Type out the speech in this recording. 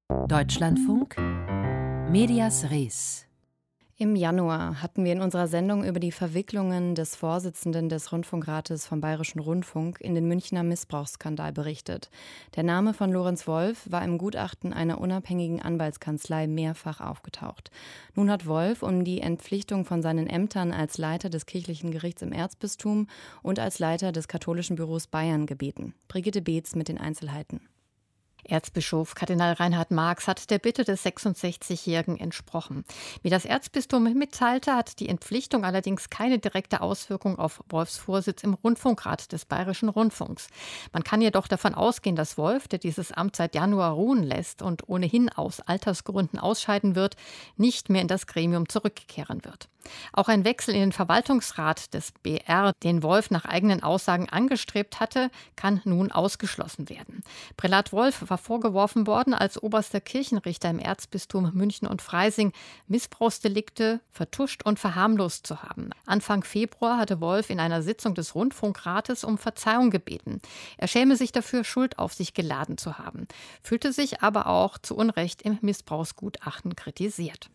Deutschlandfunk Medias Res. Im Januar hatten wir in unserer Sendung über die Verwicklungen des Vorsitzenden des Rundfunkrates vom Bayerischen Rundfunk in den Münchner Missbrauchsskandal berichtet. Der Name von Lorenz Wolf war im Gutachten einer unabhängigen Anwaltskanzlei mehrfach aufgetaucht. Nun hat Wolf um die Entpflichtung von seinen Ämtern als Leiter des kirchlichen Gerichts im Erzbistum und als Leiter des katholischen Büros Bayern gebeten. Brigitte Beetz mit den Einzelheiten. Erzbischof Kardinal Reinhard Marx hat der Bitte des 66-Jährigen entsprochen. Wie das Erzbistum mitteilte, hat die Entpflichtung allerdings keine direkte Auswirkung auf Wolfs Vorsitz im Rundfunkrat des Bayerischen Rundfunks. Man kann jedoch davon ausgehen, dass Wolf, der dieses Amt seit Januar ruhen lässt und ohnehin aus Altersgründen ausscheiden wird, nicht mehr in das Gremium zurückkehren wird. Auch ein Wechsel in den Verwaltungsrat des BR, den Wolf nach eigenen Aussagen angestrebt hatte, kann nun ausgeschlossen werden. Prälat Wolf war vorgeworfen worden, als oberster Kirchenrichter im Erzbistum München und Freising Missbrauchsdelikte vertuscht und verharmlost zu haben. Anfang Februar hatte Wolf in einer Sitzung des Rundfunkrates um Verzeihung gebeten. Er schäme sich dafür, Schuld auf sich geladen zu haben, fühlte sich aber auch zu Unrecht im Missbrauchsgutachten kritisiert.